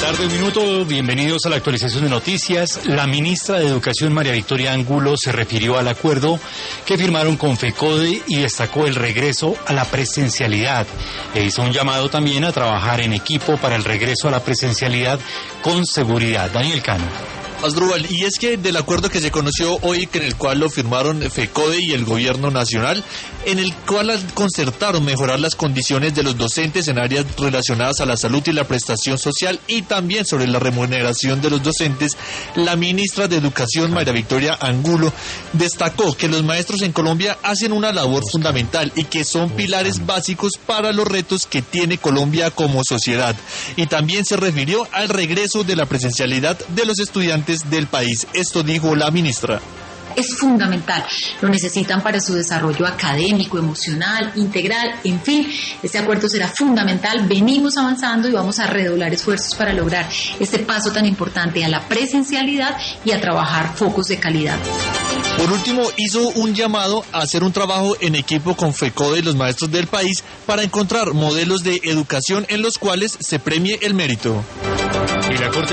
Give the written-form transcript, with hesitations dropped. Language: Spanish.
tarde, un minuto. Bienvenidos a la actualización de noticias. La ministra de Educación, María Victoria Angulo, se refirió al acuerdo que firmaron con FECODE y destacó el regreso a la presencialidad. E hizo un llamado también a trabajar en equipo para el regreso a la presencialidad con seguridad. Daniel Cano. Asdrúbal, y es que del acuerdo que se conoció hoy, en el cual lo firmaron FECODE y el gobierno nacional, en el cual concertaron mejorar las condiciones de los docentes en áreas relacionadas a la salud y la prestación social, y también sobre la remuneración de los docentes, la ministra de Educación, María Victoria Angulo, destacó que los maestros en Colombia hacen una labor fundamental y que son pilares básicos para los retos que tiene Colombia como sociedad. Y también se refirió al regreso de la presencialidad de los estudiantes del país. Esto dijo la ministra. Es fundamental, lo necesitan para su desarrollo académico, emocional, integral, en fin, este acuerdo será fundamental, venimos avanzando y vamos a redoblar esfuerzos para lograr este paso tan importante a la presencialidad y a trabajar focos de calidad. Por último, hizo un llamado a hacer un trabajo en equipo con FECODE y los maestros del país para encontrar modelos de educación en los cuales se premie el mérito. Y la Corte